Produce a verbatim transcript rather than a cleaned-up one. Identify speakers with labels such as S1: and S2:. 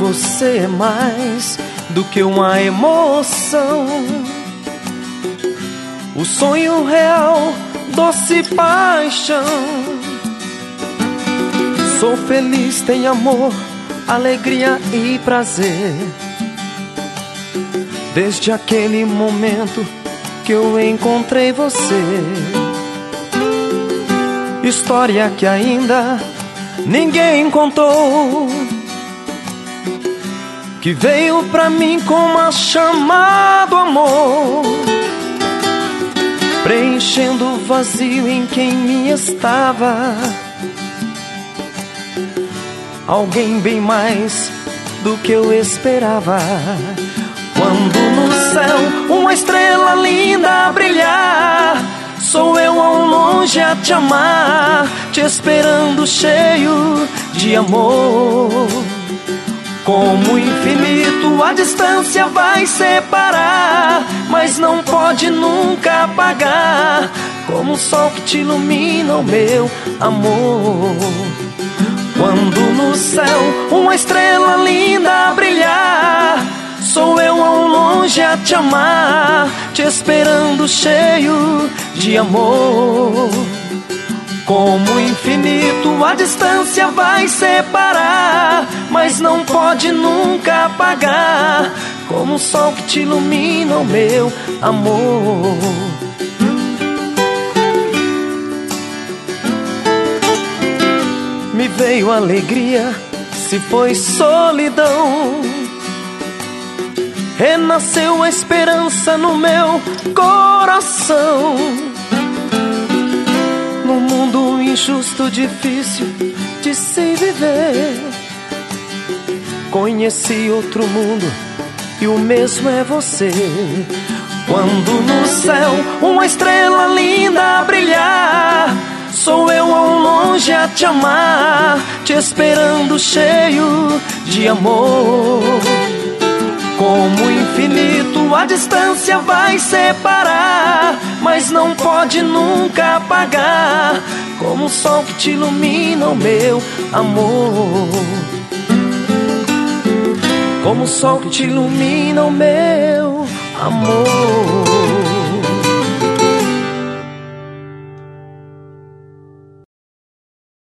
S1: você é mais do que uma emoção, o sonho real, doce paixão. Sou feliz, tenho amor, alegria e prazer, desde aquele momento que eu encontrei você. História que ainda ninguém contou, que veio pra mim como a chama do amor, preenchendo o vazio em quem me estava. Alguém bem mais do que eu esperava. Quando no céu uma estrela linda brilhar, sou eu ao longe a te amar, te esperando cheio de amor. Como infinito a distância vai separar, mas não pode nunca apagar, como o sol que te ilumina o meu amor. Quando no céu uma estrela linda brilhar, sou eu ao longe a te amar, te esperando cheio de amor. Como infinito a distância vai separar, mas não pode nunca apagar, como o sol que te ilumina o meu amor. Me veio alegria, se foi solidão, renasceu a esperança no meu coração. No mundo injusto, difícil de se viver, conheci outro mundo e o mesmo é você. Quando no céu uma estrela linda brilhar, sou eu ao longe a te amar, te esperando cheio de amor. Como infinito a distância vai separar, mas não pode nunca apagar, como o sol que te ilumina o meu amor. Como o sol que te ilumina o meu amor.